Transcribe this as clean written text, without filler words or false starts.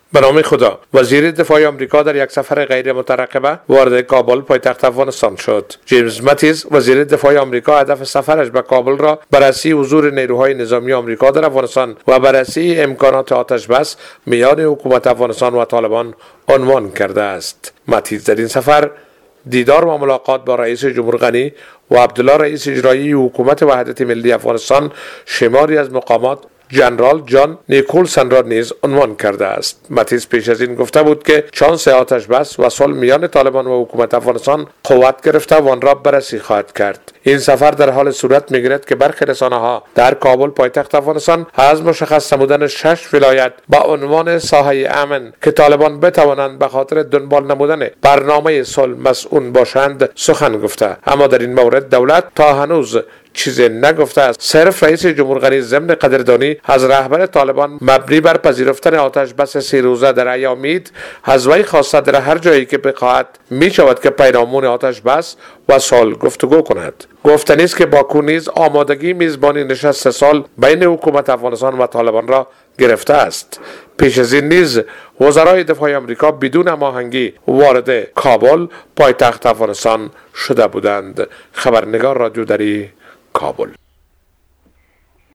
به نام خدا. وزیر دفاع آمریکا در یک سفر غیر مترقبه وارد کابل پایتخت افغانستان شد. جیمز ماتیس وزیر دفاع آمریکا هدف سفرش به کابل را بررسی حضور نیروهای نظامی آمریکا در افغانستان و بررسی امکانات آتش بس میان حکومت افغانستان و طالبان عنوان کرده است. ماتیس در این سفر دیدار و ملاقات با رئیس جمهور غنی و عبدالله رئیس اجرایی حکومت وحدت ملی افغانستان، شماری از مقامات جنرال جان نیکولسن را نیز عنوان کرده است. ماتیس پیش از این گفته بود که چانس آتش بس و صلح میان طالبان و حکومت افغانستان قوت گرفته و آن را بررسی خواهد کرد. این سفر در حال صورت میگیرد که برخی رسانه‌ها در کابل پایتخت افغانستان از مشخص نمودن 6 ولایت با عنوان ساحه امن که طالبان بتوانند به خاطر دنبال نمودن برنامه صلح مسئول باشند سخن گفته، اما در این مورد دولت تا هنوز چیزی نگفته است. صرف رئیس جمهور غنی ضمن قدردانی از رهبر طالبان مبنی بر پذیرفتن آتش بس 3 روزه در ایامید از وی خواسته در هر جایی که بخواهد می شود که پیرامون آتش بس و صلح گفتگو کند. گفتنی است که باکو نیز آمادگی میزبانی نشست 3 سال بین حکومت افغانستان و طالبان را گرفته است. پیش از این نیز وزرای دفاع آمریکا بدون هماهنگی وارد کابل پایتخت افغانستان شده بودند. خبرنگار رادیو دری کابل.